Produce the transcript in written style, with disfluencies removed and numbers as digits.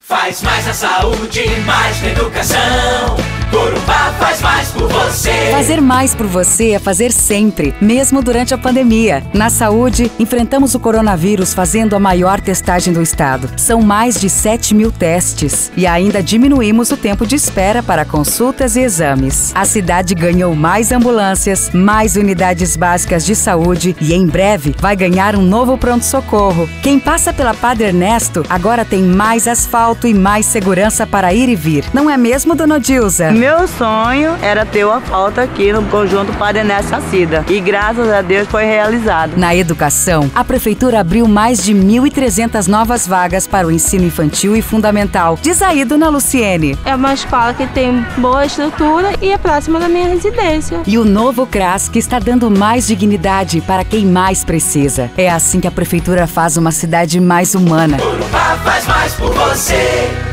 Faz mais na saúde, mais na educação. Corumbá faz mais por você. Fazer mais por você é fazer sempre, mesmo durante a pandemia. Na saúde, enfrentamos o coronavírus fazendo a maior testagem do estado. São mais de 7.000 testes. E ainda diminuímos o tempo de espera para consultas e exames. A cidade ganhou mais ambulâncias, mais unidades básicas de saúde e em breve vai ganhar um novo pronto-socorro. Quem passa pela Padre Ernesto agora tem mais asfalto e mais segurança para ir e vir. Não é mesmo, dona Dilza? Meu sonho era ter uma falta aqui no conjunto Padre Ernesto Sacida e graças a Deus foi realizado. Na educação, a Prefeitura abriu mais de 1.300 novas vagas para o ensino infantil e fundamental. Diz aí, dona Luciene. É uma escola que tem boa estrutura e é próxima da minha residência. E o novo CRAS que está dando mais dignidade para quem mais precisa. É assim que a Prefeitura faz uma cidade mais humana. Corumbá faz mais por você.